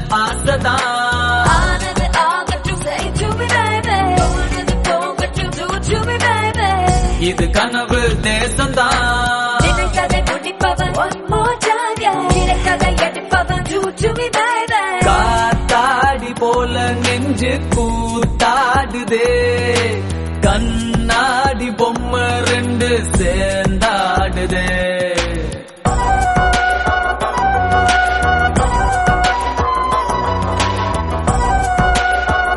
ஆசைதான். ஆனது ஆகட்டும் say to me baby, போனது போகட்டும் do to me baby. இது கனவு தேசம்தான். நினைத்ததை முடிப்பவன் one more time yeah, நினைத்ததை எடுப்பவன் do to me baby. காத்தாடி போல நெஞ்சு கூத்தாடுதே, கண்ணாடி பொம்மை ரெண்டு சேர்ந்தாடுதே.